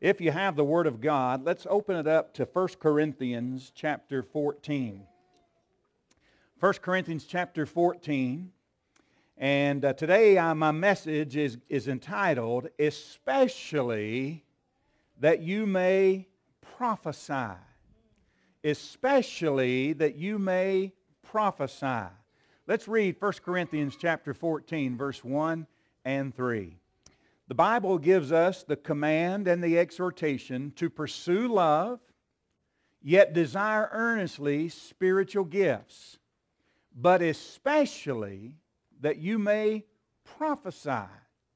If you have the Word of God, let's open it up to 1 Corinthians chapter 14. 1 Corinthians chapter 14. And today my message is entitled, Especially That You May Prophesy. Especially that you may prophesy. Let's read 1 Corinthians chapter 14, verse 1 and 3. The Bible gives us the command and the exhortation to pursue love, yet desire earnestly spiritual gifts, but especially that you may prophesy.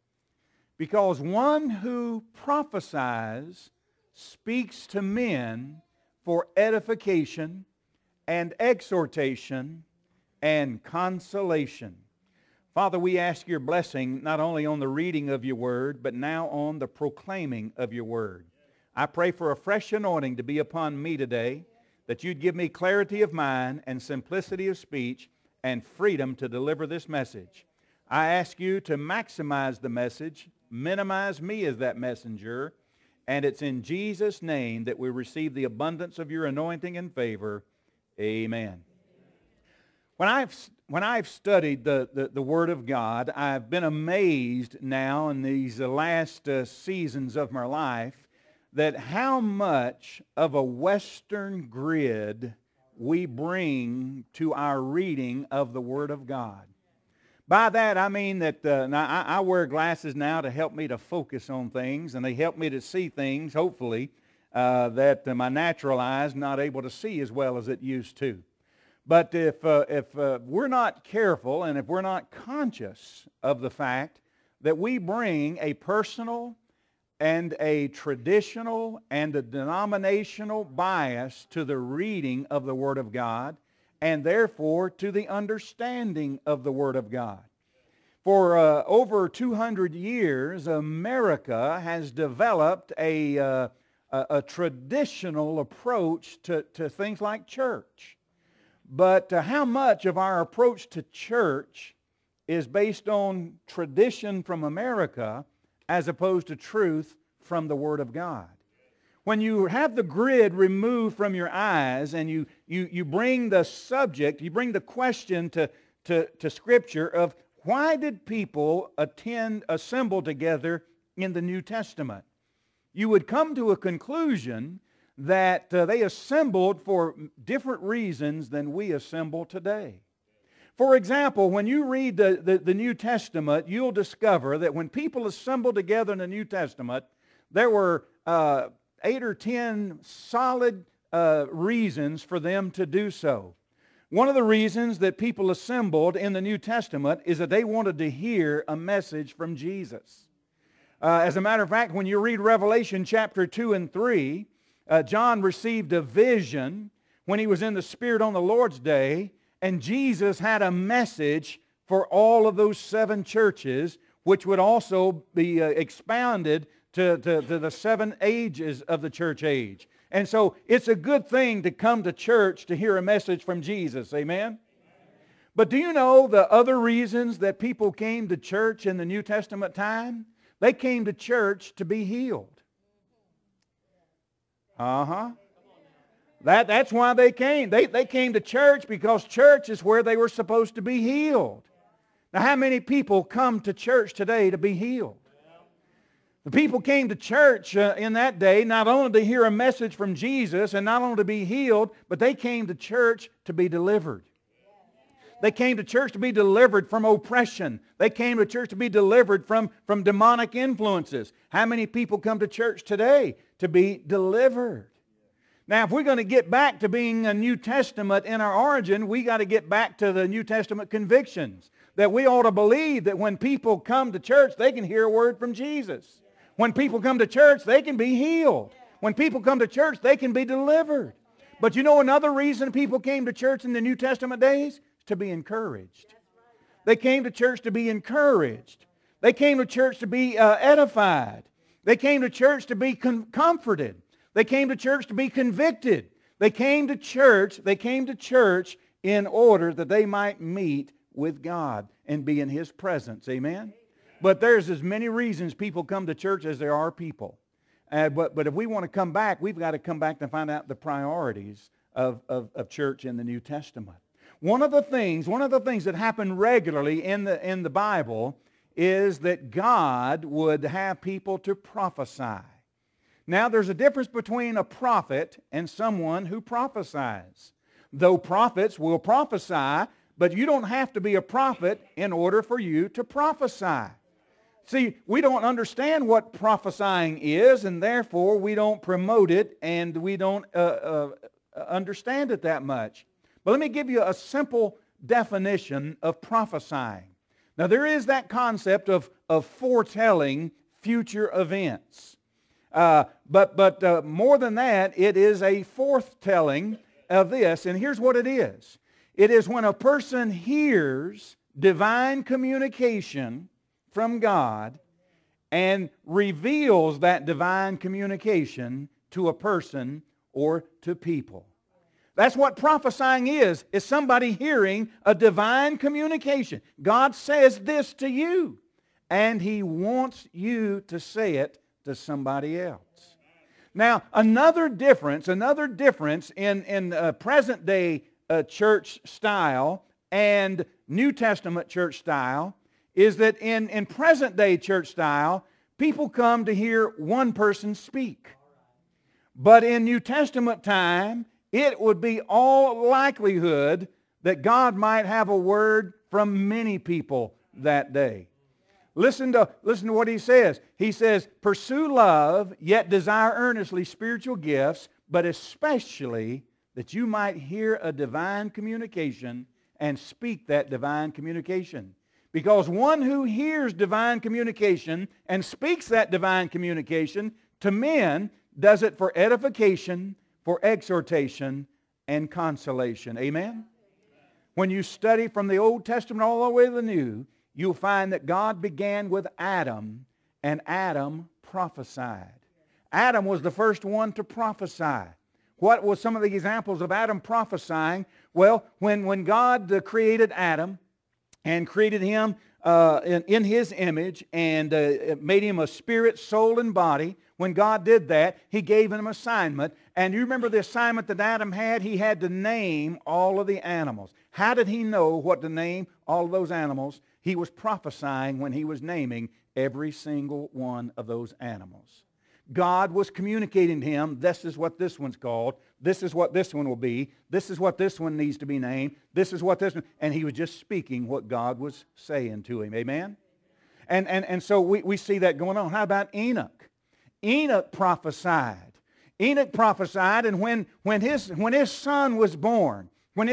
Because one who prophesies speaks to men for edification and exhortation and consolation. Father, we ask your blessing not only on the reading of your word, but now on the proclaiming of your word. I pray for a fresh anointing to be upon me today, that you'd give me clarity of mind and simplicity of speech and freedom to deliver this message. I ask you to maximize the message, minimize me as that messenger, and it's in Jesus' name that we receive the abundance of your anointing and favor. Amen. When I've studied the Word of God, I've been amazed now in these last seasons of my life that how much of a Western grid we bring to our reading of the Word of God. By that I mean that now I wear glasses now to help me to focus on things, and they help me to see things, hopefully, that my natural eye is not able to see as well as it used to. But if we're not careful and if we're not conscious of the fact that we bring a personal and a traditional and a denominational bias to the reading of the Word of God, and therefore to the understanding of the Word of God. For over 200 years, America has developed a traditional approach to things like church. But how much of our approach to church is based on tradition from America as opposed to truth from the Word of God? When you have the grid removed from your eyes and you bring the subject, you bring the question to Scripture of why did people assemble together in the New Testament, you would come to a conclusion that they assembled for different reasons than we assemble today. For example, when you read the New Testament, you'll discover that when people assembled together in the New Testament, there were 8 or 10 solid reasons for them to do so. One of the reasons that people assembled in the New Testament is that they wanted to hear a message from Jesus. As a matter of fact, when you read Revelation chapter 2 and 3, John received a vision when he was in the Spirit on the Lord's day, and Jesus had a message for all of those 7 churches, which would also be expounded to the 7 ages of the church age. And so it's a good thing to come to church to hear a message from Jesus. Amen? But do you know the other reasons that people came to church in the New Testament time? They came to church to be healed. That's why they came. They came to church because church is where they were supposed to be healed. Now, how many people come to church today to be healed? The people came to church in that day not only to hear a message from Jesus and not only to be healed, but they came to church to be delivered. They came to church to be delivered from oppression. They came to church to be delivered from demonic influences. How many people come to church today to be delivered? Now, if we're going to get back to being a New Testament in our origin, we got to get back to the New Testament convictions. That we ought to believe that when people come to church, they can hear a word from Jesus. When people come to church, they can be healed. When people come to church, they can be delivered. But you know another reason people came to church in the New Testament days? To be encouraged. They came to church to be encouraged. They came to church to be edified. They came to church to be comforted. They came to church to be convicted. They came to church in order that they might meet with God and be in His presence. Amen? But there's as many reasons people come to church as there are people. But if we want to come back, we've got to come back and find out the priorities of church in the New Testament. One of the things that happen regularly in the Bible is that God would have people to prophesy. Now, there's a difference between a prophet and someone who prophesies. Though prophets will prophesy, but you don't have to be a prophet in order for you to prophesy. See, we don't understand what prophesying is, and therefore we don't promote it, and we don't understand it that much. But let me give you a simple definition of prophesying. Now, there is that concept of foretelling future events. But more than that, it is a forthtelling of this. And here's what it is. It is when a person hears divine communication from God and reveals that divine communication to a person or to people. That's what prophesying is somebody hearing a divine communication. God says this to you, and He wants you to say it to somebody else. Now, another difference in present day church style and New Testament church style is that in present day church style, people come to hear one person speak. But in New Testament time, it would be all likelihood that God might have a word from many people that day. Listen to what he says. He says, pursue love, yet desire earnestly spiritual gifts, but especially that you might hear a divine communication and speak that divine communication. Because one who hears divine communication and speaks that divine communication to men does it for edification, for exhortation, and consolation. Amen? When you study from the Old Testament all the way to the New, you'll find that God began with Adam, and Adam prophesied. Adam was the first one to prophesy. What was some of the examples of Adam prophesying? Well, when God created Adam and created him in His image and made him a spirit, soul, and body, when God did that, He gave him an assignment. And you remember the assignment that Adam had? He had to name all of the animals. How did he know what to name all of those animals? He was prophesying when he was naming every single one of those animals. God was communicating to him, this is what this one's called, this is what this one will be, this is what this one needs to be named, this is what this one, and he was just speaking what God was saying to him. Amen? And so we see that going on. How about Enoch? Enoch prophesied. Enoch prophesied, and when his son was born,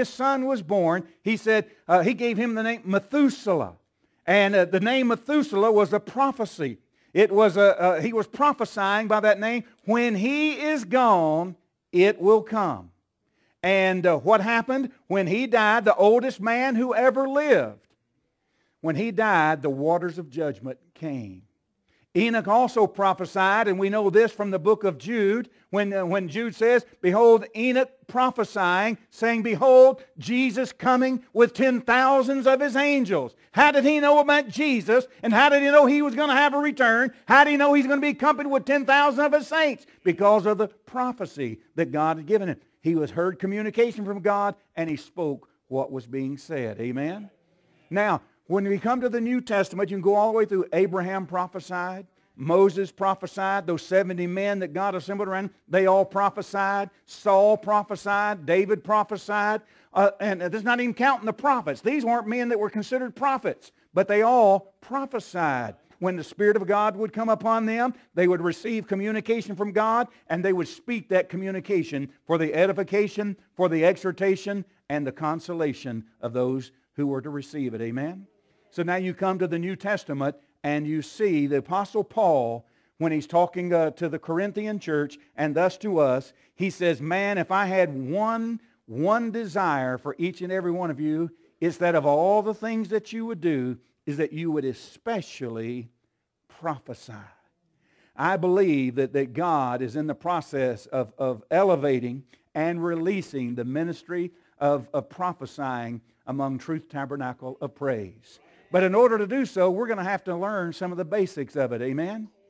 he said, he gave him the name Methuselah. And the name Methuselah was a prophecy. It was he was prophesying by that name. When he is gone, it will come. And what happened? When he died, the oldest man who ever lived, when he died, the waters of judgment came. Enoch also prophesied, and we know this from the book of Jude, when Jude says, behold, Enoch prophesying, saying, behold, Jesus coming with 10,000s of his angels. How did he know about Jesus? And how did he know he was going to have a return? How did he know he's going to be accompanied with 10,000 of his saints? Because of the prophecy that God had given him. He heard communication from God, and he spoke what was being said. Amen? Now, when we come to the New Testament, you can go all the way through. Abraham prophesied. Moses prophesied. Those 70 men that God assembled around, they all prophesied. Saul prophesied. David prophesied. And that's not even counting the prophets. These weren't men that were considered prophets, but they all prophesied. When the Spirit of God would come upon them, they would receive communication from God, and they would speak that communication for the edification, for the exhortation, and the consolation of those who were to receive it. Amen? So now you come to the New Testament and you see the Apostle Paul, when he's talking to the Corinthian church and thus to us, he says, man, if I had one desire for each and every one of you, it's that of all the things that you would do, is that you would especially prophesy. I believe that God is in the process of elevating and releasing the ministry of prophesying among Truth Tabernacle of Praise. But in order to do so, we're going to have to learn some of the basics of it. Amen?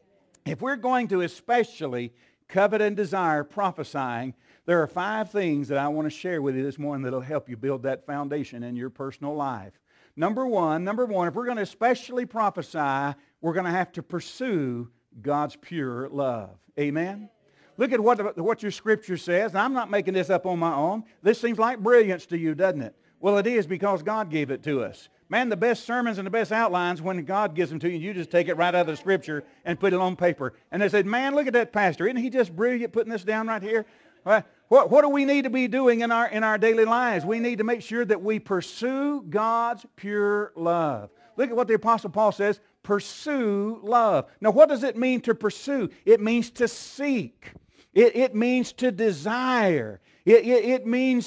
If we're going to especially covet and desire prophesying, there are 5 things that I want to share with you this morning that will help you build that foundation in your personal life. Number one, if we're going to especially prophesy, we're going to have to pursue God's pure love. Amen? Look at what your Scripture says. And I'm not making this up on my own. This seems like brilliance to you, doesn't it? Well, it is, because God gave it to us. Man, the best sermons and the best outlines, when God gives them to you, you just take it right out of the Scripture and put it on paper. And they said, man, look at that pastor. Isn't he just brilliant putting this down right here? What do we need to be doing in our daily lives? We need to make sure that we pursue God's pure love. Look at what the Apostle Paul says, pursue love. Now, what does it mean to pursue? It means to seek. It means to desire. It means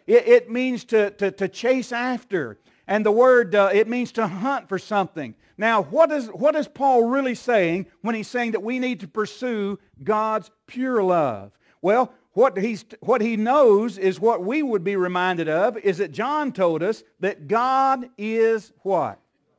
to chase after. And the word, it means to hunt for something. Now, what is Paul really saying when he's saying that we need to pursue God's pure love? Well, what he knows is what we would be reminded of, is that John told us that God is what?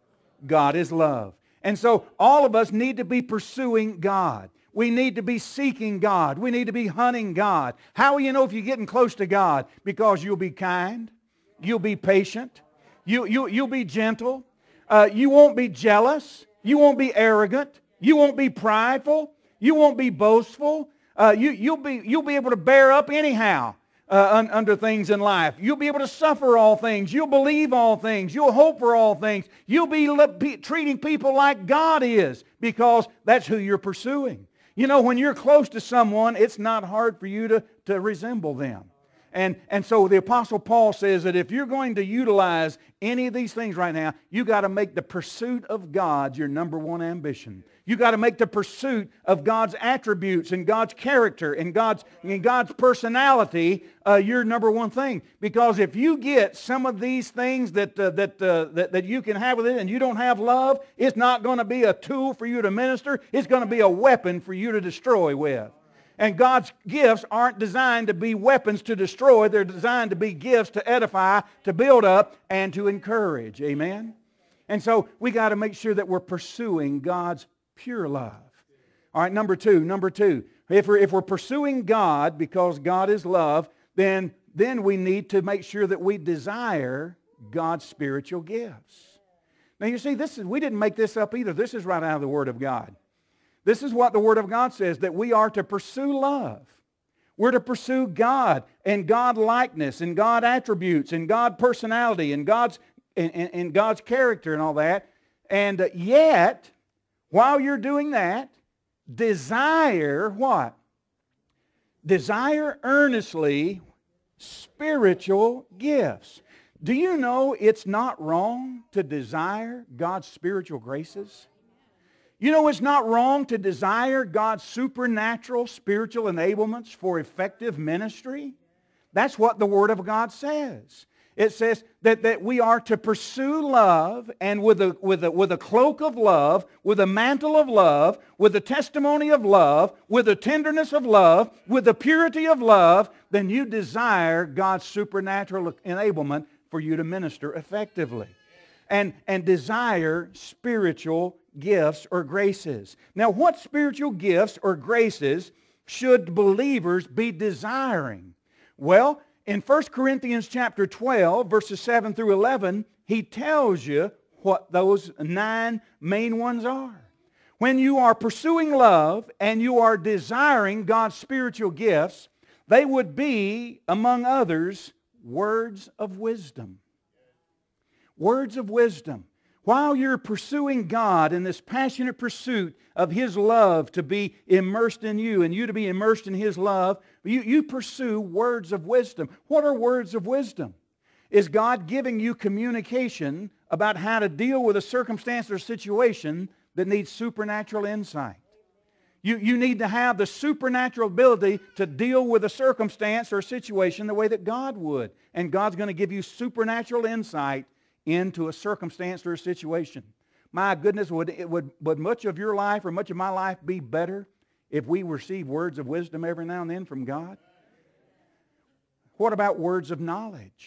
God is love. And so all of us need to be pursuing God. We need to be seeking God. We need to be hunting God. How will you know if you're getting close to God? Because you'll be kind. You'll be patient. You'll be gentle. You won't be jealous. You won't be arrogant. You won't be prideful. You won't be boastful. You'll be able to bear up anyhow under things in life. You'll be able to suffer all things. You'll believe all things. You'll hope for all things. You'll be treating people like God is, because that's who you're pursuing. You know, when you're close to someone, it's not hard for you to resemble them. And so the Apostle Paul says that if you're going to utilize any of these things right now, you got to make the pursuit of God your number one ambition. You got to make the pursuit of God's attributes and God's character and God's personality your number one thing. Because if you get some of these things that you can have with it and you don't have love, it's not going to be a tool for you to minister. It's going to be a weapon for you to destroy with. And God's gifts aren't designed to be weapons to destroy. They're designed to be gifts to edify, to build up, and to encourage. Amen? And so we got to make sure that we're pursuing God's pure love. All right, number two. If we're pursuing God because God is love, then we need to make sure that we desire God's spiritual gifts. Now you see, we didn't make this up either. This is right out of the Word of God. This is what the Word of God says, that we are to pursue love. We're to pursue God and God likeness and God attributes and God personality and God's character and all that. And yet, while you're doing that, desire what? Desire earnestly spiritual gifts. Do you know it's not wrong to desire God's spiritual graces? You know it's not wrong to desire God's supernatural spiritual enablements for effective ministry? That's what the Word of God says. It says that we are to pursue love, and with a cloak of love, with a mantle of love, with the testimony of love, with the tenderness of love, with the purity of love, then you desire God's supernatural enablement for you to minister effectively. And desire spiritual gifts or graces. Now, what spiritual gifts or graces should believers be desiring? Well, in 1 Corinthians chapter 12, verses 7 through 11, he tells you what those 9 main ones are. When you are pursuing love and you are desiring God's spiritual gifts, they would be, among others, words of wisdom. Words of wisdom. While you're pursuing God in this passionate pursuit of His love to be immersed in you and you to be immersed in His love, you pursue words of wisdom. What are words of wisdom? Is God giving you communication about how to deal with a circumstance or situation that needs supernatural insight? You need to have the supernatural ability to deal with a circumstance or a situation the way that God would. And God's going to give you supernatural insight into a circumstance or a situation. My goodness, would much of your life or much of my life be better if we receive words of wisdom every now and then from God? What about words of knowledge?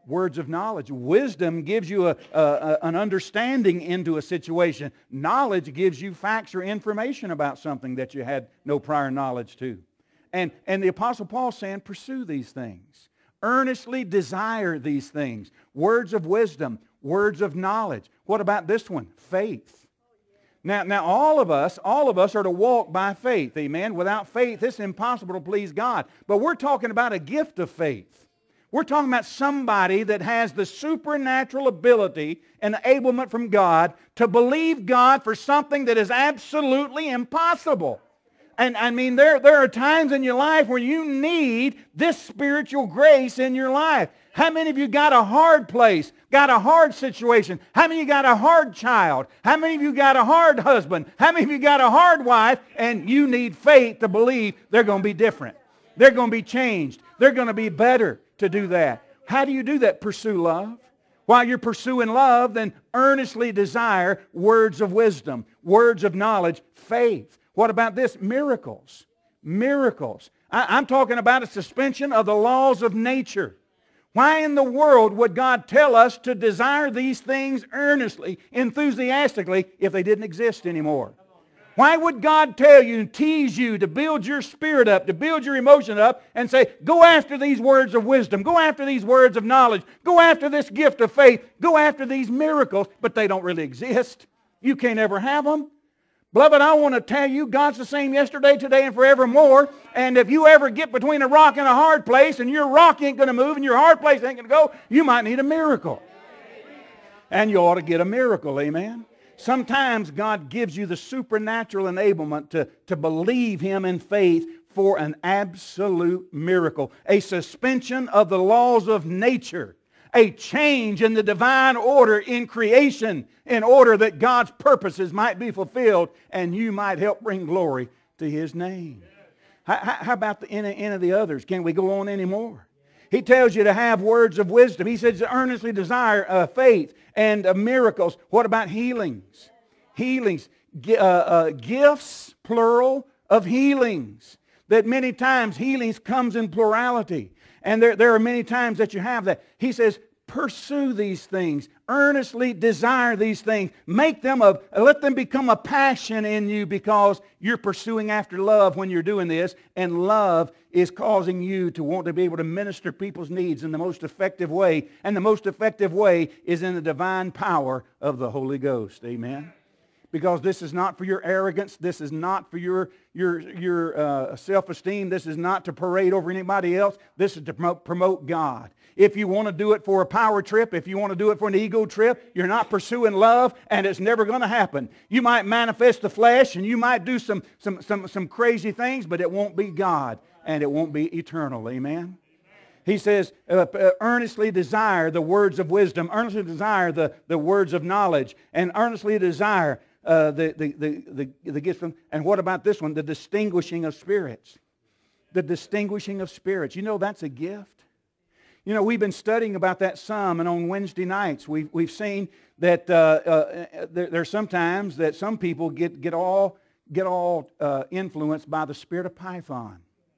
Words of knowledge. Wisdom gives you an understanding into a situation. Knowledge gives you facts or information about something that you had no prior knowledge to. And the Apostle Paul's saying, pursue these things. Earnestly desire these things. Words of wisdom. Words of knowledge. What about this one? Faith. Now all of us are to walk by faith. Amen. Without faith, it's impossible to please God. But we're talking about a gift of faith. We're talking about somebody that has the supernatural ability and enablement from God to believe God for something that is absolutely impossible. And I mean, there are times in your life where you need this spiritual grace in your life. How many of you got a hard place, got a hard situation? How many of you got a hard child? How many of you got a hard husband? How many of you got a hard wife? And you need faith to believe they're going to be different. They're going to be changed. They're going to be better to do that. How do you do that? Pursue love. While you're pursuing love, then earnestly desire words of wisdom, words of knowledge, faith. What about this? Miracles. Miracles. I'm talking about a suspension of the laws of nature. Why in the world would God tell us to desire these things earnestly, enthusiastically, if they didn't exist anymore? Why would God tell you and tease you to build your spirit up, to build your emotion up, and say, go after these words of wisdom, go after these words of knowledge, go after this gift of faith, go after these miracles, but they don't really exist. You can't ever have them. Beloved, I want to tell you, God's the same yesterday, today, and forevermore. And if you ever get between a rock and a hard place, and your rock ain't going to move, and your hard place ain't going to go, you might need a miracle. And you ought to get a miracle, amen? Sometimes God gives you the supernatural enablement to believe Him in faith for an absolute miracle. A suspension of the laws of nature. A change in the divine order in creation in order that God's purposes might be fulfilled and you might help bring glory to His name. How about any of the others? Can we go on any more? He tells you to have words of wisdom. He says to earnestly desire faith and miracles. What about healings? Healings. Gifts, plural, of healings. That many times healings comes in plurality. And there are many times that you have that. He says, pursue these things. Earnestly desire these things. Let them become a passion in you because you're pursuing after love when you're doing this. And love is causing you to want to be able to minister people's needs in the most effective way. And the most effective way is in the divine power of the Holy Ghost. Amen. Because this is not for your arrogance. This is not for your self-esteem. This is not to parade over anybody else. This is to promote God. If you want to do it for a power trip, if you want to do it for an ego trip, you're not pursuing love, and it's never going to happen. You might manifest the flesh, and you might do some crazy things, but it won't be God, and it won't be eternal. Amen? He says, earnestly desire the words of wisdom, earnestly desire the words of knowledge, and earnestly desire the gifts from, and what about this one? The distinguishing of spirits. The distinguishing of spirits. You know that's a gift. You know, we've been studying about that some, and on Wednesday nights we've seen that there's sometimes that some people get all influenced by the spirit of Python.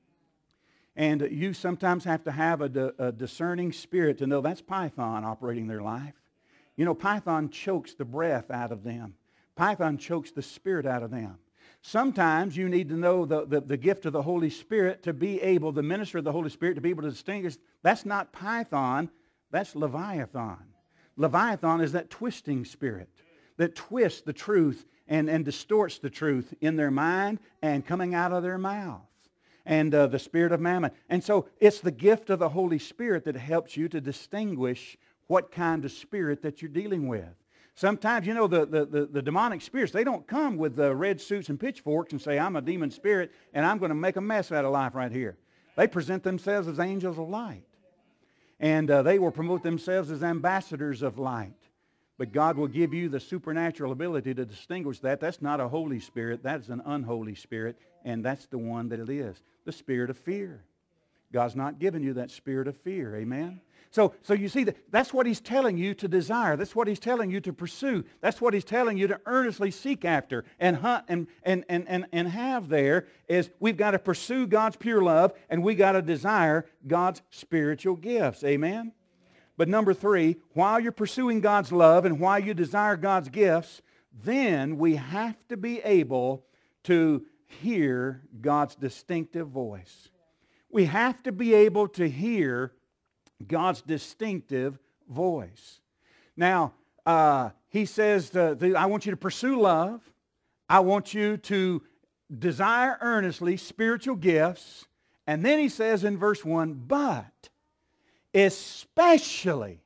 And you sometimes have to have a discerning spirit to know that's Python operating their life. You know, Python chokes the breath out of them. Python chokes the spirit out of them. Sometimes you need to know the gift of the Holy Spirit to be able, the minister of the Holy Spirit, to be able to distinguish. That's not Python, that's Leviathan. Leviathan is that twisting spirit that twists the truth and distorts the truth in their mind and coming out of their mouth. And the spirit of mammon. And so it's the gift of the Holy Spirit that helps you to distinguish what kind of spirit that you're dealing with. Sometimes, you know, the demonic spirits, they don't come with red suits and pitchforks and say, I'm a demon spirit and I'm going to make a mess out of life right here. They present themselves as angels of light. And they will promote themselves as ambassadors of light. But God will give you the supernatural ability to distinguish that. That's not a Holy Spirit. That's an unholy spirit. And that's the one that it is. The spirit of fear. God's not giving you that spirit of fear. Amen? So you see, that's what He's telling you to desire. That's what He's telling you to pursue. That's what He's telling you to earnestly seek after and hunt and have there is we've got to pursue God's pure love and we've got to desire God's spiritual gifts. Amen? But number three, while you're pursuing God's love and while you desire God's gifts, then we have to be able to hear God's distinctive voice. We have to be able to hear God's distinctive voice. Now, he says, I want you to pursue love. I want you to desire earnestly spiritual gifts. And then he says in verse 1, but especially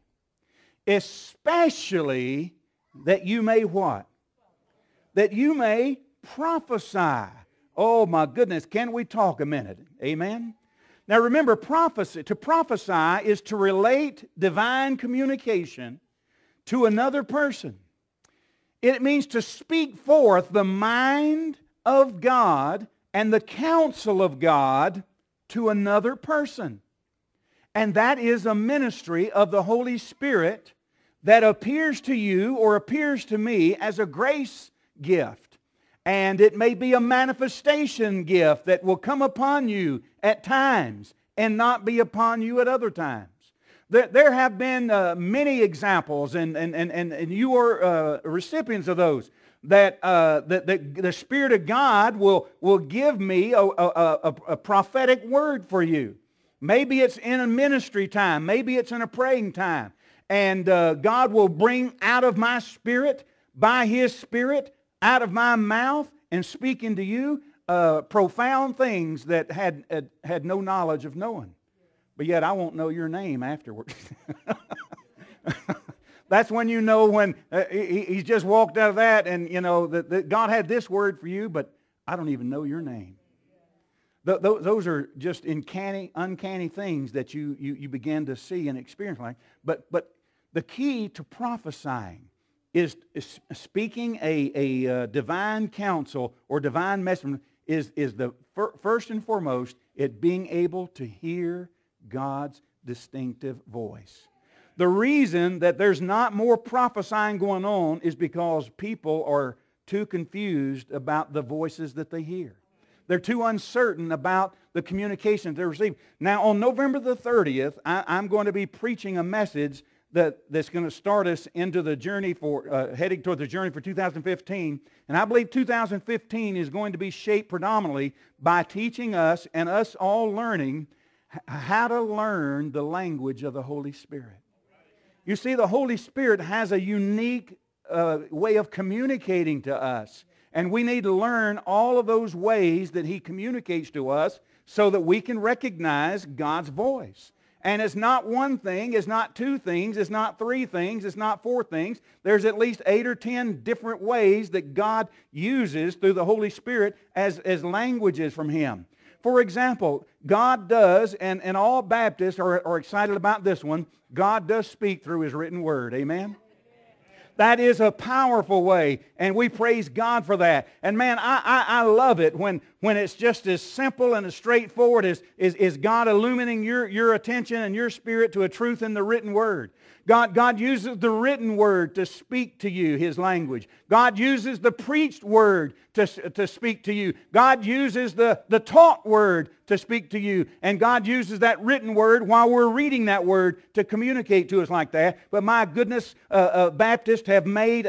that you may what? That you may prophesy. Oh my goodness, can we talk a minute? Amen? Now remember, to prophesy is to relate divine communication to another person. It means to speak forth the mind of God and the counsel of God to another person. And that is a ministry of the Holy Spirit that appears to you or appears to me as a grace gift. And it may be a manifestation gift that will come upon you at times and not be upon you at other times. There have been many examples, and you are recipients of those, that the Spirit of God will give me a prophetic word for you. Maybe it's in a ministry time. Maybe it's in a praying time. And God will bring out of my spirit, by His Spirit, out of my mouth, and speak into you profound things that had no knowledge of knowing. But yet I won't know your name afterwards. That's when you know when he's just walked out of that and you know that God had this word for you, but I don't even know your name. Those are just uncanny things that you begin to see and experience. But the key to prophesying is speaking a divine counsel or divine message is the first and foremost it being able to hear God's distinctive voice. The reason that there's not more prophesying going on is because people are too confused about the voices that they hear. They're too uncertain about the communications they receive. Now, on November the 30th, I'm going to be preaching a message that's going to start us into the journey heading toward the journey for 2015. And I believe 2015 is going to be shaped predominantly by teaching us and us all learning how to learn the language of the Holy Spirit. You see, the Holy Spirit has a unique way of communicating to us. And we need to learn all of those ways that He communicates to us so that we can recognize God's voice. And it's not one thing, it's not two things, it's not three things, it's not four things. There's at least 8 or 10 different ways that God uses through the Holy Spirit as languages from Him. For example, God does, and all Baptists are excited about this one, God does speak through His written word. Amen? That is a powerful way, and we praise God for that. And man, I love it when it's just as simple and as straightforward as God illuminating your attention and your spirit to a truth in the written word. God uses the written word to speak to you, His language. God uses the preached word to speak to you. God uses the taught word to speak to you. And God uses that written word while we're reading that word to communicate to us like that. But my goodness, Baptists have made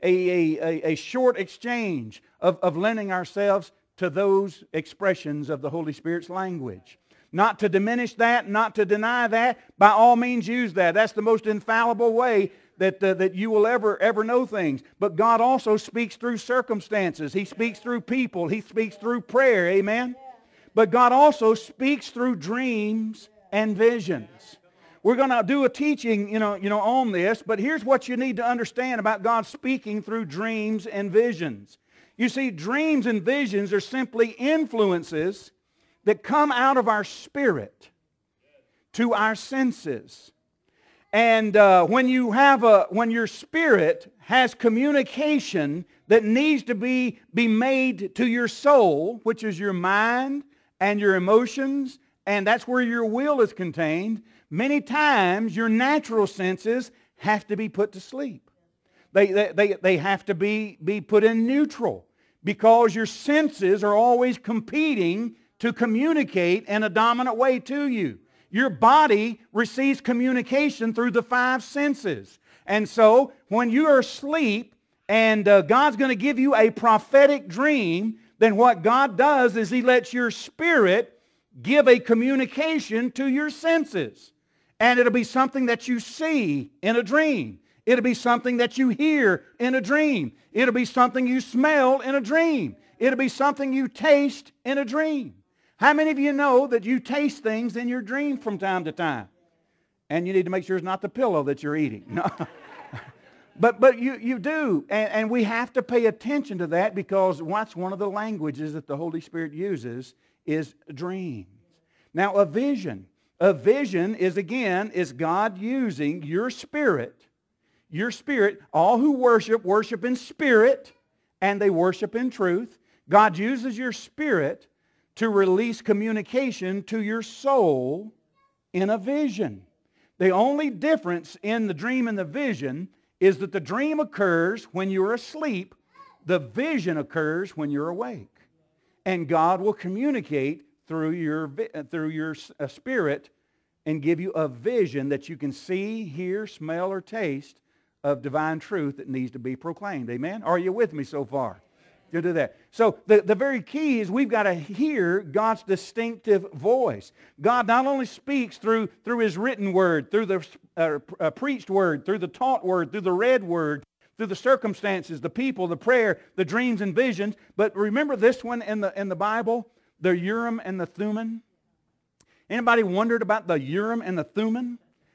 a short exchange of lending ourselves to those expressions of the Holy Spirit's language. Not to diminish that, not to deny that. By all means use that. That's the most infallible way that you will ever know things. But God also speaks through circumstances. He speaks through people. He speaks through prayer. Amen? But God also speaks through dreams and visions. We're going to do a teaching, on this, but here's what you need to understand about God speaking through dreams and visions. You see, dreams and visions are simply influences that come out of our spirit to our senses. And when your spirit has communication that needs to be made to your soul, which is your mind and your emotions, and that's where your will is contained, many times your natural senses have to be put to sleep. They have to be put in neutral because your senses are always competing to communicate in a dominant way to you. Your body receives communication through the five senses. And so when you are asleep and God's going to give you a prophetic dream, then what God does is He lets your spirit give a communication to your senses. And it'll be something that you see in a dream. It'll be something that you hear in a dream. It'll be something you smell in a dream. It'll be something you taste in a dream. How many of you know that you taste things in your dream from time to time? And you need to make sure it's not the pillow that you're eating. No. But you do. And we have to pay attention to that because that's one of the languages that the Holy Spirit uses is dreams. Now a vision. A vision is God using your spirit. Your spirit. All who worship in spirit and they worship in truth. God uses your spirit to release communication to your soul in a vision. The only difference in the dream and the vision is that the dream occurs when you're asleep. The vision occurs when you're awake. And God will communicate through your spirit and give you a vision that you can see, hear, smell, or taste of divine truth that needs to be proclaimed. Amen? Are you with me so far? You do that. So the very key is we've got to hear God's distinctive voice. God not only speaks through His written word, through the preached word, through the taught word, through the read word, through the circumstances, the people, the prayer, the dreams and visions. But remember this one in the Bible, the Urim and the Thummim. Anybody wondered about the Urim and the Thummim?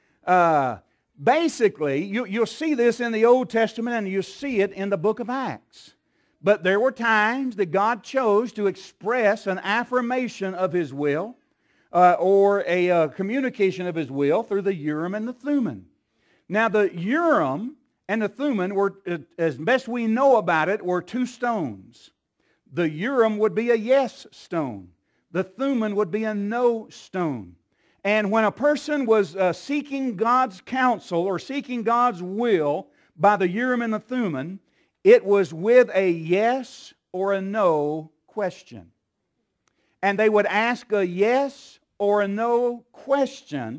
Basically, you'll see this in the Old Testament and you'll see it in the book of Acts. But there were times that God chose to express an affirmation of His will or a communication of His will through the Urim and the Thummim. Now the Urim and the Thummim were, as best we know about it, were two stones. The Urim would be a yes stone. The Thummim would be a no stone. And when a person was seeking God's counsel or seeking God's will by the Urim and the Thummim, it was with a yes or a no question. And they would ask a yes or a no question,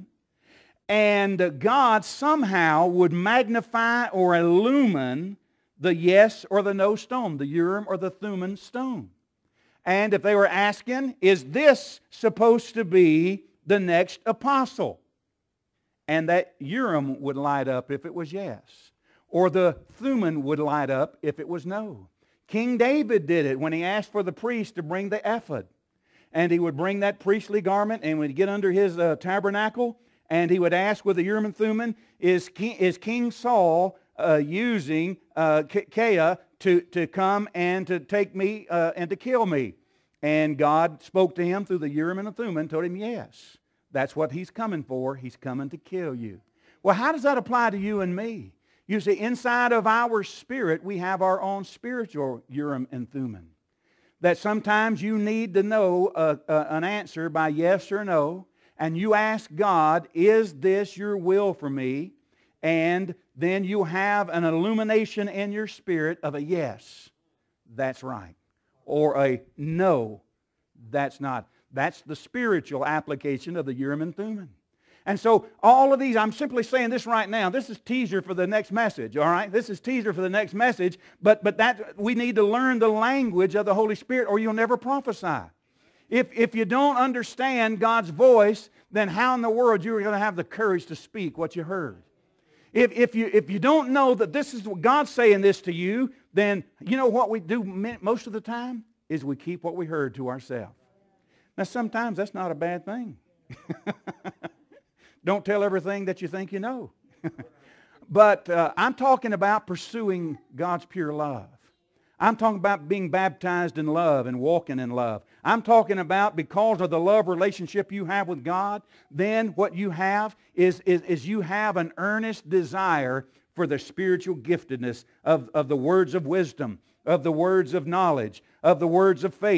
and God somehow would magnify or illumine the yes or the no stone, the Urim or the Thummim stone. And if they were asking, is this supposed to be the next apostle? And that Urim would light up if it was yes. Or the Thummim would light up if it was no. King David did it when he asked for the priest to bring the ephod. And he would bring that priestly garment and would get under his tabernacle, and he would ask with the Urim and Thummim, is King Saul using Keiah to come and to take me and to kill me? And God spoke to him through the Urim and the Thummim and told him, yes, that's what he's coming for. He's coming to kill you. Well, how does that apply to you and me? You see, inside of our spirit, we have our own spiritual Urim and Thummim. That sometimes you need to know an answer by yes or no, and you ask God, is this your will for me? And then you have an illumination in your spirit of a yes, that's right, or a no, that's not. That's the spiritual application of the Urim and Thummim. And so all of these, I'm simply saying this right now. This is teaser for the next message, all right? This is teaser for the next message. But that we need to learn the language of the Holy Spirit or you'll never prophesy. If you don't understand God's voice, then how in the world you're going to have the courage to speak what you heard? If you don't know that this is what God's saying this to you, then you know what we do most of the time is we keep what we heard to ourselves. Now sometimes that's not a bad thing. Don't tell everything that you think you know. But I'm talking about pursuing God's pure love. I'm talking about being baptized in love and walking in love. I'm talking about because of the love relationship you have with God, then what you have is you have an earnest desire for the spiritual giftedness of the words of wisdom, of the words of knowledge, of the words of faith,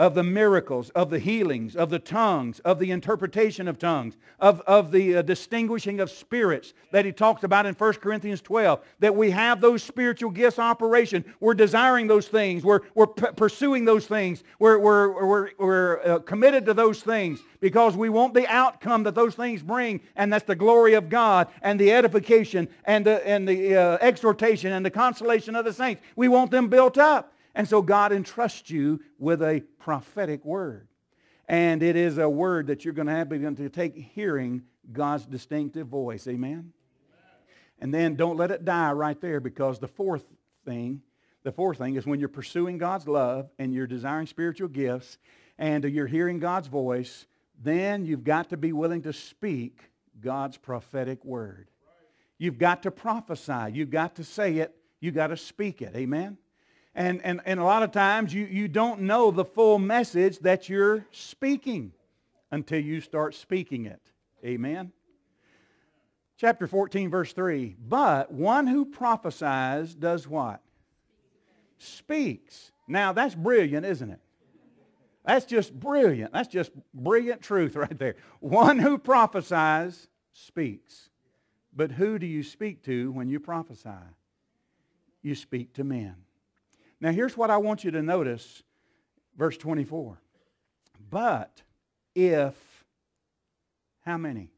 of the miracles, of the healings, of the tongues, of the interpretation of tongues, of the distinguishing of spirits that he talks about in 1 Corinthians 12, that we have those spiritual gifts operation. We're desiring those things. We're pursuing those things. We're committed to those things because we want the outcome that those things bring, and that's the glory of God and the edification and the exhortation and the consolation of the saints. We want them built up. And so God entrusts you with a prophetic word. And it is a word that you're going to have to take hearing God's distinctive voice. Amen? And then don't let it die right there, because the fourth thing is when you're pursuing God's love and you're desiring spiritual gifts and you're hearing God's voice, then you've got to be willing to speak God's prophetic word. You've got to prophesy. You've got to say it. You've got to speak it. Amen? And a lot of times you don't know the full message that you're speaking until you start speaking it. Amen? Chapter 14, verse 3. But one who prophesies does what? Speaks. Now that's brilliant, isn't it? That's just brilliant. That's just brilliant truth right there. One who prophesies speaks. But who do you speak to when you prophesy? You speak to men. Now here's what I want you to notice, verse 24. But if, how many?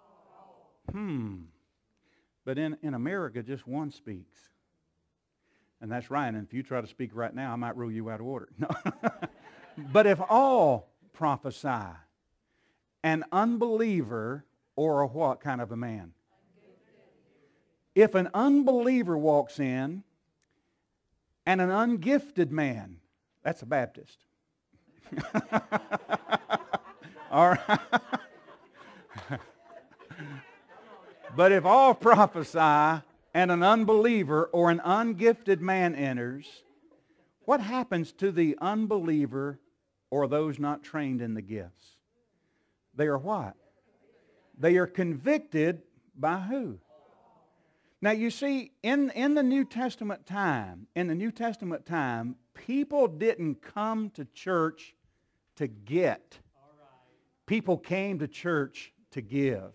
But in America, just one speaks. And that's Ryan. And if you try to speak right now, I might rule you out of order. No. But if all prophesy, an unbeliever or a what kind of a man? If an unbeliever walks in, and an ungifted man, that's a Baptist. All right. But if all prophesy and an unbeliever or an ungifted man enters, what happens to the unbeliever or those not trained in the gifts? They are what? They are convicted by who? Now you see, in the New Testament time, people didn't come to church to get. People came to church to give.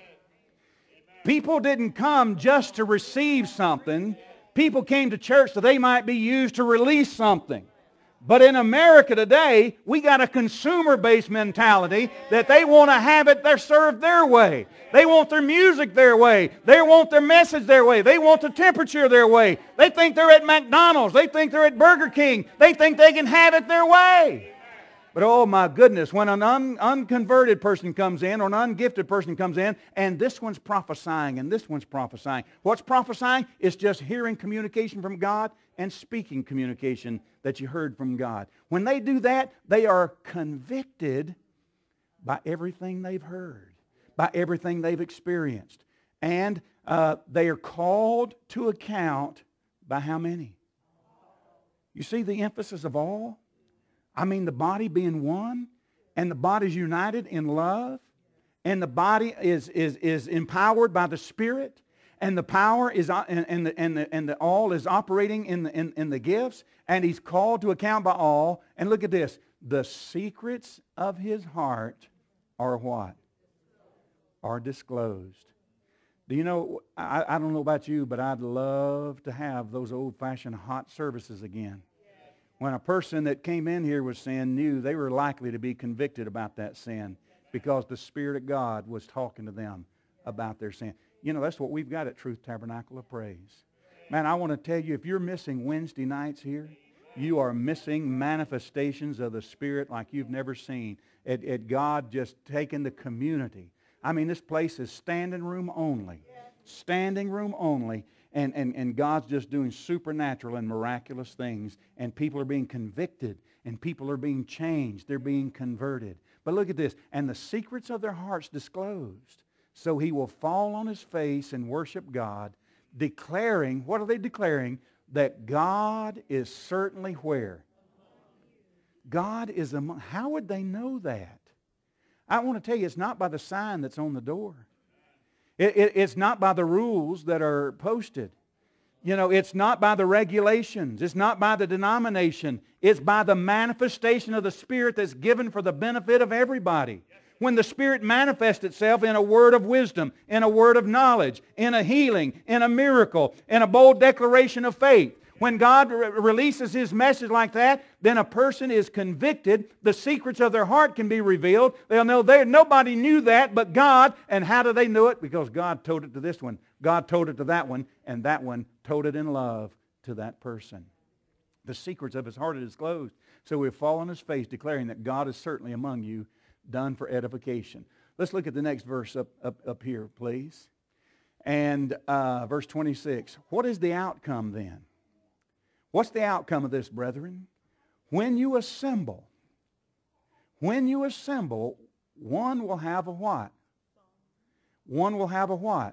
People didn't come just to receive something. People came to church so they might be used to release something. But in America today, we got a consumer-based mentality that they want to have it they're served their way. They want their music their way. They want their message their way. They want the temperature their way. They think they're at McDonald's. They think they're at Burger King. They think they can have it their way. But oh my goodness, when an unconverted person comes in or an ungifted person comes in, and this one's prophesying and this one's prophesying. What's prophesying? It's just hearing communication from God and speaking communication that you heard from God. When they do that, they are convicted by everything they've heard, by everything they've experienced. And they are called to account by how many? You see the emphasis of all? I mean, the body being one, and the body's united in love, and the body is empowered by the Spirit, and the power is and the all is operating in the gifts, and he's called to account by all. And look at this: the secrets of his heart are what? Are disclosed. Do you know? I don't know about you, but I'd love to have those old-fashioned hot services again. When a person that came in here with sin knew they were likely to be convicted about that sin because the Spirit of God was talking to them about their sin. You know, that's what we've got at Truth Tabernacle of Praise. Man, I want to tell you, if you're missing Wednesday nights here, you are missing manifestations of the Spirit like you've never seen. At God just taking the community. I mean, this place is standing room only. Standing room only. And God's just doing supernatural and miraculous things. And people are being convicted. And people are being changed. They're being converted. But look at this. And the secrets of their hearts disclosed. So he will fall on his face and worship God, declaring, what are they declaring? That God is certainly where? God is among. How would they know that? I want to tell you, it's not by the sign that's on the door. It's not by the rules that are posted. You know, it's not by the regulations. It's not by the denomination. It's by the manifestation of the Spirit that's given for the benefit of everybody. When the Spirit manifests itself in a word of wisdom, in a word of knowledge, in a healing, in a miracle, in a bold declaration of faith. When God releases His message like that, then a person is convicted. The secrets of their heart can be revealed. They'll know nobody knew that but God. And how do they know it? Because God told it to this one. God told it to that one. And that one told it in love to that person. The secrets of his heart are disclosed. So we fall on his face declaring that God is certainly among you, done for edification. Let's look at the next verse up here, please. And verse 26. What is the outcome then? What's the outcome of this, brethren? When you assemble, one will have a what? One will have a what?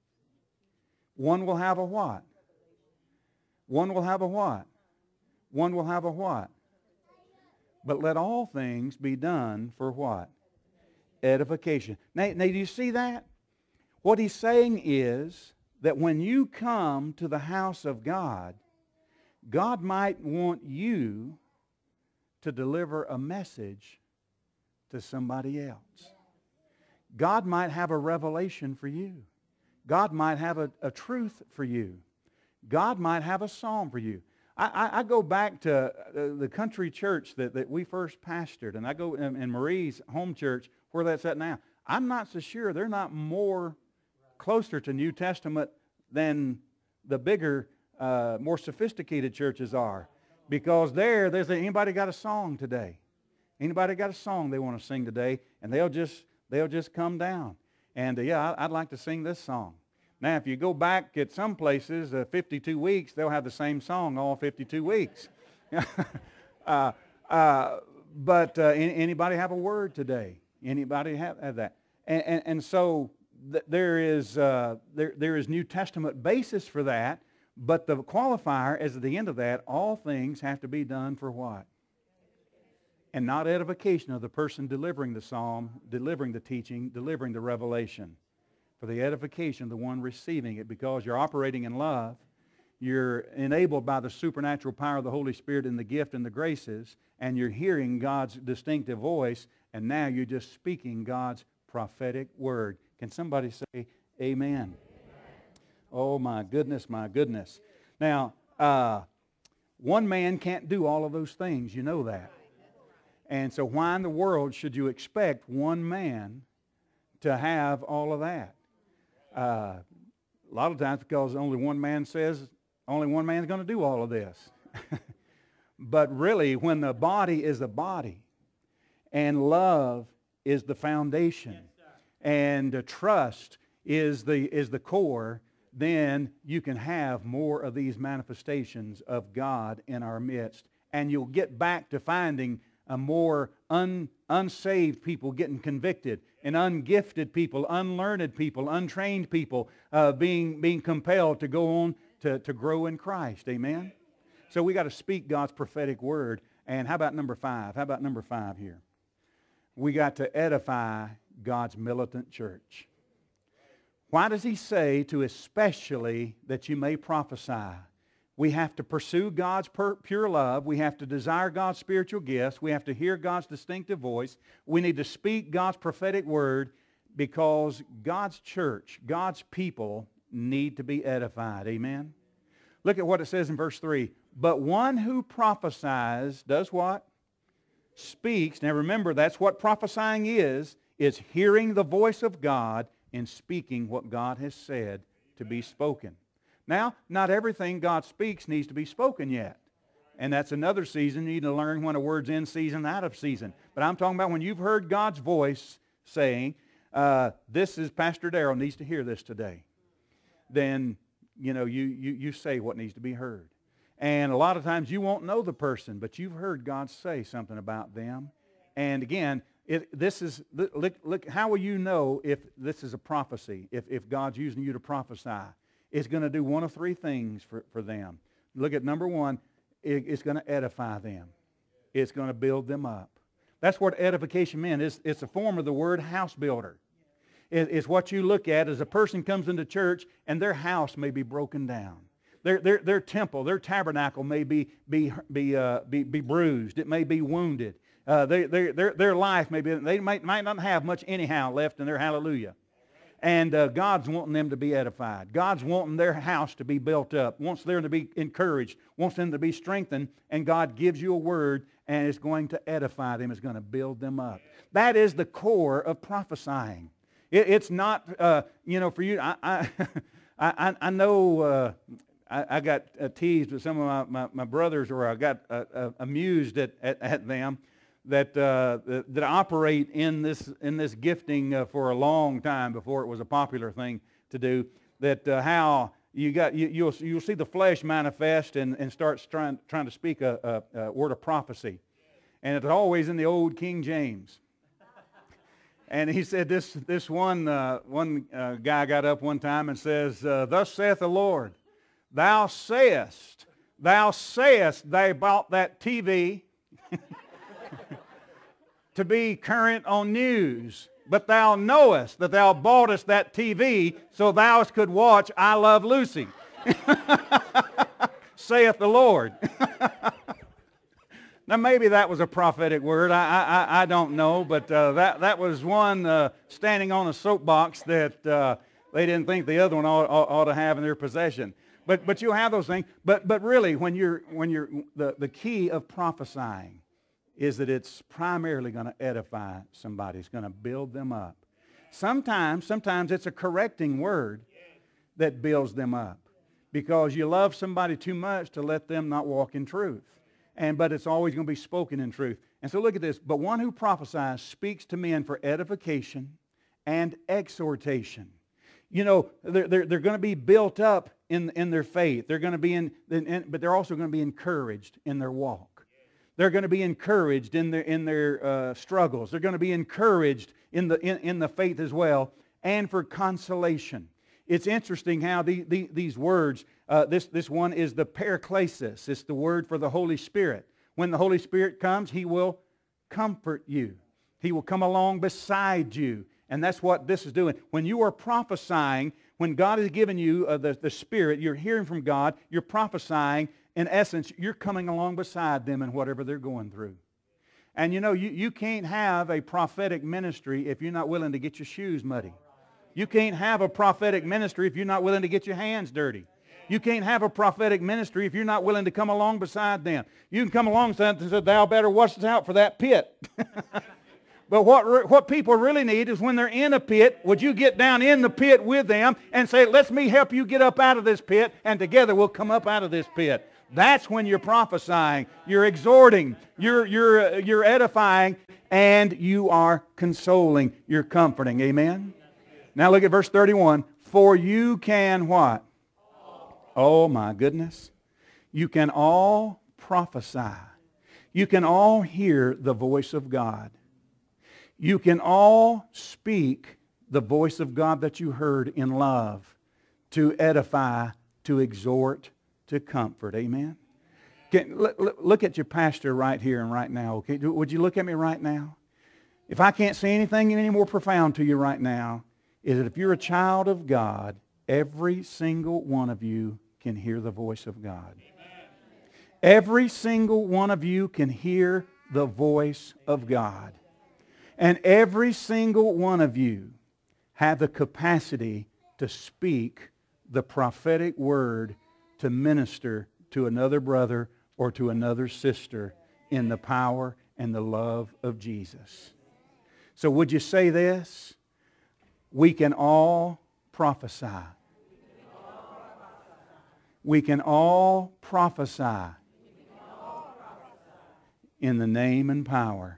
One will have a what? One will have a what? One will have a what? But let all things be done for what? Edification. Now, do you see that? What he's saying is that when you come to the house of God, God might want you to deliver a message to somebody else. God might have a revelation for you. God might have a truth for you. God might have a psalm for you. I go back to the country church that we first pastored, and I go in Marie's home church where that's at now. I'm not so sure they're not more closer to New Testament than the bigger, more sophisticated churches are. Because there's anybody got a song today? Anybody got a song they want to sing today? And they'll just come down. And I'd like to sing this song. Now, if you go back at some places, 52 weeks, they'll have the same song all 52 weeks. But anybody have a word today? Anybody have that? And so there is New Testament basis for that, but the qualifier is at the end of that, all things have to be done for what? And not edification of the person delivering the psalm, delivering the teaching, delivering the revelation. For the edification of the one receiving it, because you're operating in love, you're enabled by the supernatural power of the Holy Spirit in the gift and the graces, and you're hearing God's distinctive voice, and now you're just speaking God's prophetic word. Can somebody say amen? Oh my goodness, my goodness. Now, one man can't do all of those things, you know that. And so why in the world should you expect one man to have all of that? A lot of times because only one man says, only one man's going to do all of this. But really, when the body is a body, and love is the foundation, and trust is the core, then you can have more of these manifestations of God in our midst. And you'll get back to finding a more unsaved people getting convicted, and ungifted people, unlearned people, untrained people being compelled to go on to grow in Christ. Amen? So we got to speak God's prophetic word. And how about number 5? How about number 5 here? We got to edify God's militant church. Why does he say to especially that you may prophesy? We have to pursue God's pure love. We have to desire God's spiritual gifts. We have to hear God's distinctive voice. We need to speak God's prophetic word because God's church, God's people need to be edified. Amen? Look at what it says in verse 3. But one who prophesies does what? Speaks. Now remember, that's what prophesying is hearing the voice of God and speaking what God has said to be spoken. Now, not everything God speaks needs to be spoken yet. And that's another season. You need to learn when a word's in season, out of season. But I'm talking about when you've heard God's voice saying, this is Pastor Darrell needs to hear this today. Then, you say what needs to be heard. And a lot of times you won't know the person, but you've heard God say something about them. And again, look, how will you know if this is a prophecy, if God's using you to prophesy? It's going to do one of 3 things for them. Look at number 1. It's going to edify them. It's going to build them up. That's what edification meant. It's a form of the word house builder. It's what you look at as a person comes into church and their house may be broken down. their temple, their tabernacle may be bruised. It may be wounded. Their life may be, they might not have much anyhow left in their hallelujah. And God's wanting them to be edified. God's wanting their house to be built up, wants them to be encouraged, wants them to be strengthened, and God gives you a word, and it's going to edify them, it's going to build them up. That is the core of prophesying. It's not, for you, I know I got teased with some of my brothers, or I got amused at them, that operate in this gifting for a long time before it was a popular thing to do. That how you'll see the flesh manifest and start trying to speak a word of prophecy, and it's always in the old King James. And he said this one guy got up one time and says, "Thus saith the Lord, thou sayest they bought that TV." to be current on news, but thou knowest that thou boughtest that TV so thou could watch I Love Lucy, saith the Lord. Now maybe that was a prophetic word. I don't know, but that was one standing on a soapbox that they didn't think the other one ought to have in their possession. But you'll have those things. But really, when you're the key of prophesying is that it's primarily going to edify somebody. It's going to build them up. Sometimes it's a correcting word that builds them up, because you love somebody too much to let them not walk in truth. But it's always going to be spoken in truth. And so look at this. But one who prophesies speaks to men for edification and exhortation. You know, they're going to be built up in their faith. They're going to be but they're also going to be encouraged in their walk. They're going to be encouraged in their struggles. They're going to be encouraged in the faith as well, and for consolation. It's interesting how these words, this one is the paraklesis. It's the word for the Holy Spirit. When the Holy Spirit comes, He will comfort you. He will come along beside you. And that's what this is doing. When you are prophesying, when God has given you the Spirit, you're hearing from God, you're prophesying. In essence, you're coming along beside them in whatever they're going through. And you know, you can't have a prophetic ministry if you're not willing to get your shoes muddy. You can't have a prophetic ministry if you're not willing to get your hands dirty. You can't have a prophetic ministry if you're not willing to come along beside them. You can come alongside and say, "Thou better watch out for that pit." But what people really need is when they're in a pit, would you get down in the pit with them and say, "Let me help you get up out of this pit, and together we'll come up out of this pit." That's when you're prophesying, you're exhorting, you're edifying, and you are consoling, you're comforting. Amen? Now look at verse 31. For you can what? Oh my goodness. You can all prophesy. You can all hear the voice of God. You can all speak the voice of God that you heard in love, to edify, to exhort, to comfort. Amen? Look at your pastor right here and right now. Okay? Would you look at me right now? If I can't say anything any more profound to you right now, is that if you're a child of God, every single one of you can hear the voice of God. Every single one of you can hear the voice of God. And every single one of you have the capacity to speak the prophetic word to minister to another brother or to another sister in the power and the love of Jesus. So would you say this? We can all prophesy. We can all prophesy in the name and power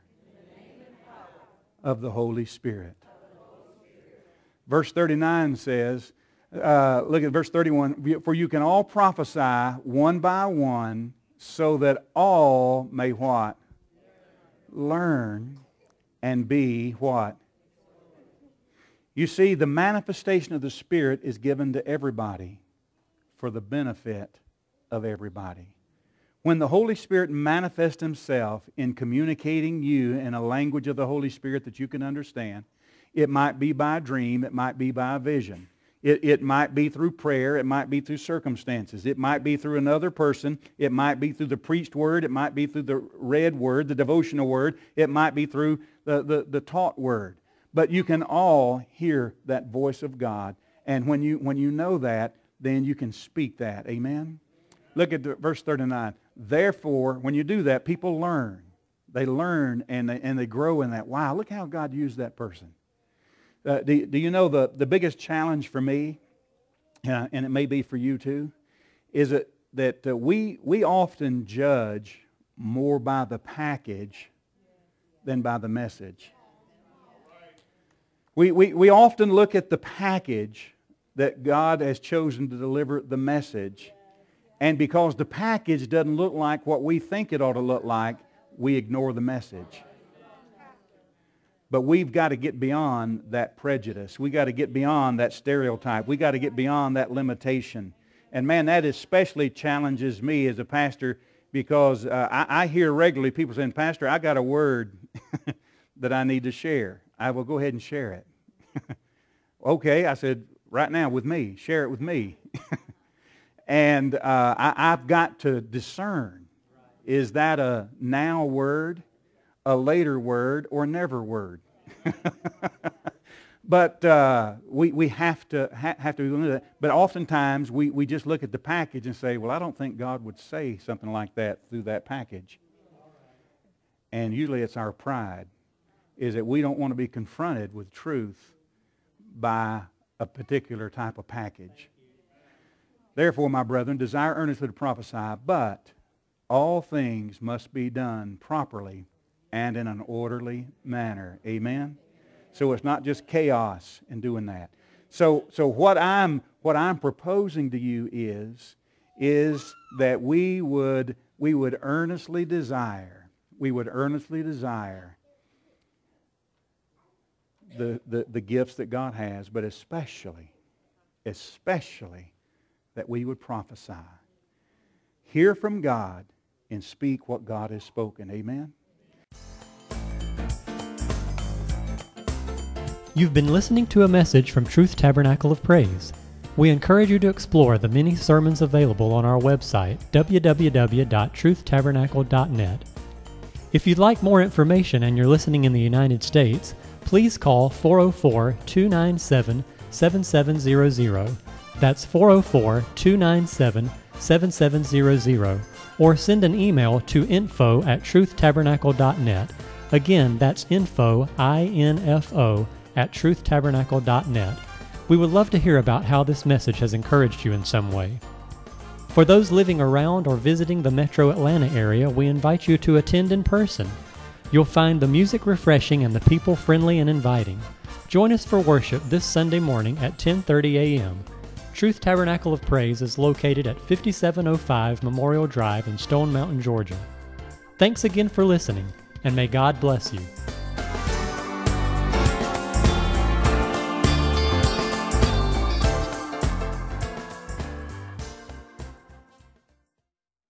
of the Holy Spirit. Verse 39 says, look at verse 31, for you can all prophesy one by one, so that all may what? Learn and be what? You see, the manifestation of the Spirit is given to everybody for the benefit of everybody. When the Holy Spirit manifests Himself in communicating you in a language of the Holy Spirit that you can understand, it might be by a dream, it might be by a vision. It might be through prayer. It might be through circumstances. It might be through another person. It might be through the preached word. It might be through the read word, the devotional word. It might be through the taught word. But you can all hear that voice of God. And when you know that, then you can speak that. Amen? Look at verse 39. Therefore, when you do that, people learn. They learn and they grow in that. Wow, look how God used that person. Do you know the biggest challenge for me, and it may be for you too, is that we often judge more by the package than by the message. We often look at the package that God has chosen to deliver the message, and because the package doesn't look like what we think it ought to look like, we ignore the message. But we've got to get beyond that prejudice. We've got to get beyond that stereotype. We've got to get beyond that limitation. And man, that especially challenges me as a pastor because I hear regularly people saying, Pastor, I got a word that I need to share. I will go ahead and share it. Okay, I said, right now with me. Share it with me. And I've got to discern, is that a now word, a later word, or never word? But we have to do that. But oftentimes we just look at the package and say, well, I don't think God would say something like that through that package. And usually it's our pride, is that we don't want to be confronted with truth by a particular type of package. Therefore, my brethren, desire earnestly to prophesy, but all things must be done properly and in an orderly manner. Amen? So it's not just chaos in doing that. So what I'm proposing to you is that we would earnestly desire the gifts that God has, but especially that we would prophesy. Hear from God and speak what God has spoken. Amen? You've been listening to a message from Truth Tabernacle of Praise. We encourage you to explore the many sermons available on our website, www.truthtabernacle.net. If you'd like more information and you're listening in the United States, please call 404-297-7700. That's 404-297-7700. Or send an email to info@truthtabernacle.net. Again, that's info, I-N-F-O, @truthtabernacle.net. We would love to hear about how this message has encouraged you in some way. For those living around or visiting the metro Atlanta area, we invite you to attend in person. You'll find the music refreshing and the people friendly and inviting. Join us for worship this Sunday morning at 10:30 a.m. Truth Tabernacle of Praise is located at 5705 Memorial Drive in Stone Mountain, Georgia. Thanks again for listening, and may God bless you.